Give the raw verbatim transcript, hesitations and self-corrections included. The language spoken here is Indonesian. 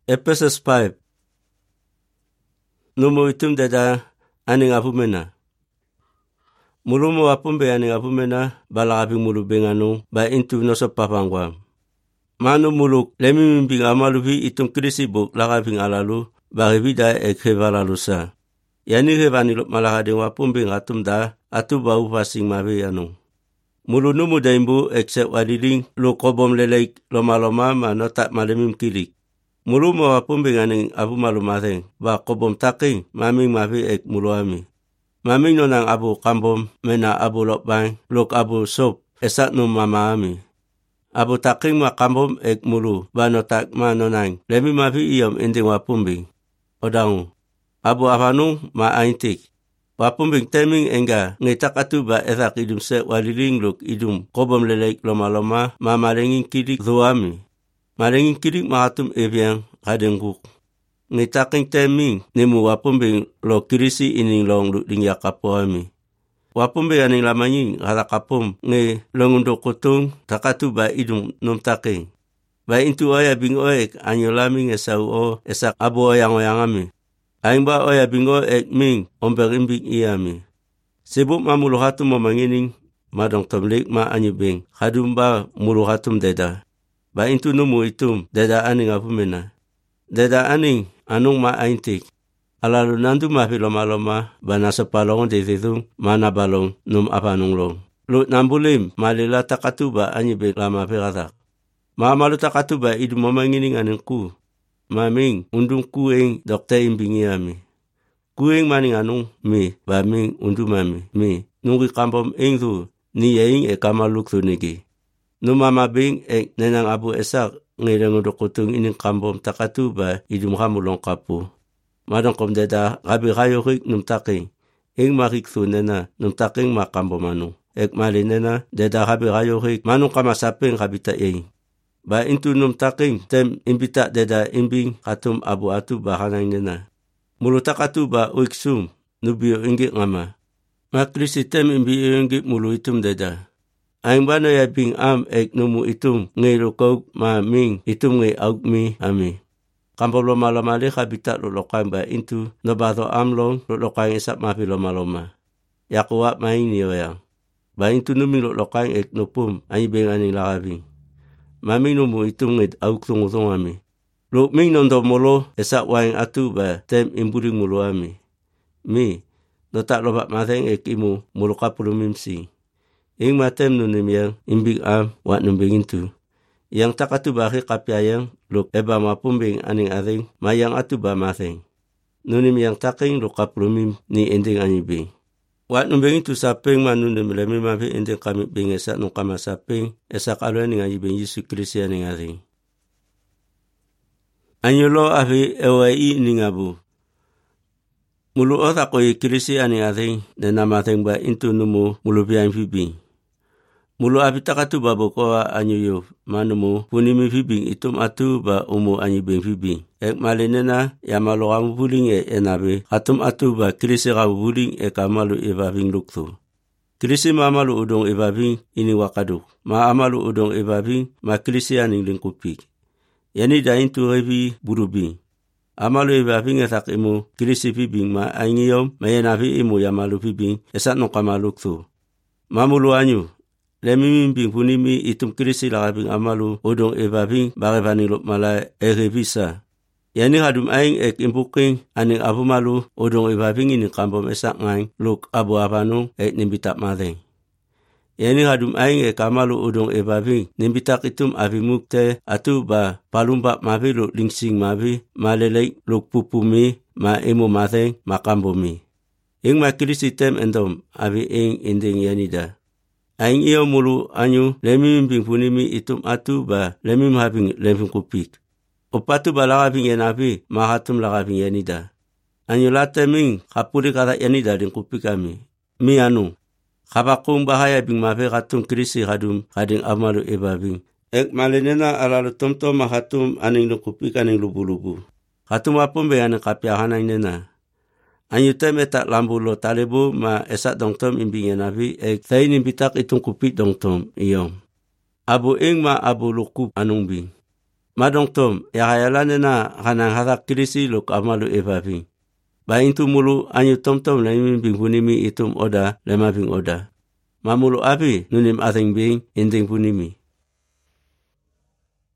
Ephesians five. Numu itum deda aning apumena. Mulu mo apumbe aning apumena balakaping mulu benganu ba intu noso papangwa. Manu muluk lemi mimbing amalubi itum krisibu lakaping alalu baribida ekhevala lusa. Yani hevani malakade wapumbe ngatum da atu bau pasing mabe anu. Mulu numu daimbu ekse wadiling lo kobom leleik loma-loma manotak malemim kilik. Mulu mo wapumbe nganing abu malumateng ba kobom taking maming mabe ek mulu ami. Maming nonang abu kambom mena abu lokbang lok abu sop esak num mama ami. Abu taking ma kambom ek mulu ba notak ma nonang lemi mabe iyom ending wapumbe. Odangu. Abu afanung ma aintik. Wapumbing teming enga ngitak atu ba etak idum se waliling luk idum kobom lelek loma-loma ma malenging kilik dhuami. Malenging kilik makatum ebyang kadengkuk. Ngitaking teming nimu wapumbing lo kirisi ining long luk ding yakapo ami. Wapumbing aning lamanying halakapom nge longundok kutung takatu ba idum num taking. Ba intu oya bing oek anyolaming esau o esak abu oyang-oyang ami. Aing ba oya bingo ek ming omberimbing iami. Sibuk ma muluhatum mamangining madong tomlik ma anyubing. Hadum ba muluhatum deda. Ba intu numu itum deda aning apumena. Deda aning anung ma aintik. Alalu nandu ma piloma-loma ba nasa palong dititung mana balong num apanung long. Lut nambulim malila takatu ba anyubing lama piratak. Ma malu takatu ba idum mamangining aning ku. Maming undung kueng dokter imbingi ami. Kueng maning anung mi ba ming undu mami mi nungi kampom ing tu ni yaing e kamaluk tu nigi. Numama bing e nenang abu esak ngirang udokutung ining kampom takatu ba idum kamulong kapu. Madong kom deda gabi kayo rik num taking. Ing marik tu nena num taking makampom anung. Ek mali nena deda gabi kayo rik manung kamasaping kabita ing. Ba intu num taking tem imbita deda imbing katum abu atu bahanang nena. Mulu takatu ba uiksum nubio ingi ngama. Makrisi tem imbi ingi mulu itum deda. Aing bano ya bing am ek numu itum ngay lukog ma ming itum ngay augmi ami. Kampo loma-loma le kabita lulokang ba intu nabato amlong lulokang isap mapi loma-loma. Yakuwa maing niyoyang. Ba intu numing lulokang ek nupum anyibeng aning lakabing. Maming numu itum ngit auk tungu-tungu ami. Luk ming nondo molo esak waing atu ba tem imburing mulu ami. Mi, notak lobat mateng ek imu mulu kapulu mimsi. Ing matem nunim yang imbing am wat numbing intu. Yang tak atu ba ki kapyayang luk eba mapumbing aning aring mayang atu ba mateng. Nunim yang taking luk kapulu mim ni ending anyibing. Wat numbing itu saping manundem lemi mabi ending kami bing esak nung kama saping esak alo ning anyibing Yesus Kristus ning aring. Anyolo avi ewai ning abu. Mulu ota ko Kristus ning aring den namateng ba intu numu mulu biang fibing. Mulu avi takatu baboko anyuyo manumu punimi fibing itum atu ba umu anyibing fibing. Ek malinena ya malu kamu buling e enabe katum atu ba krisi kamu buling e kamalu evaving luktu. Krisi ma malu udong evaving ini wakaduk. Ma amalu udong evaving ma krisi aning lingkupik. Yani dain tu revi burubing. Amalu evaving etak imu krisi fibing ma angiyom ma yenavi imu ya malu fibing esat no kamaluktu. Mamulu anyu. Lemi mimbing punimi itum krisi lakabing amalu udong evaving barevani lop mala erevisa. Yani hadum aing ek impuking aning abu malu udong evaving ini kampom esak ngaing luk abu apanung ek nimbitak mateng. Yani hadum aing ek amalu udong evaving nimbitak itum avi mukte atu ba palumba mavi luk lingsing mavi malelek luk pupumi ma emu mateng makambomi. Ing makirisi tem endom avi ing inding yanida. Aing iyo mulu anyu lemi mimbing punimi itum atu ba lemi mahabing lemi kupik. Upatu balakabing yenabi mahatum lakabing yanida. Anyu lateming kapuli kata yanida din kupik kami. Mi anu. Kabakung bahaya bing mabe katum krisi kadum kading amalu ebabing. Ek malenena alalu tomtom mahatum aning lukupik aning lubu-lubu. Katum apum be aning kapyahanang nena. Anyu tem etak lambu lo talebu ma esak dongtom imbing yenabi ek tay nimbitak itong kupik dongtom iyom. Abu ing ma abu lukup anung bing. Madong tom yakayalane na kanang hatak kilisi luk amalu ebabi. Ba intu mulu anyu tom tom na imimbing punimi itum oda lemabing oda. Mamulu abi nunim ating bing inding punimi.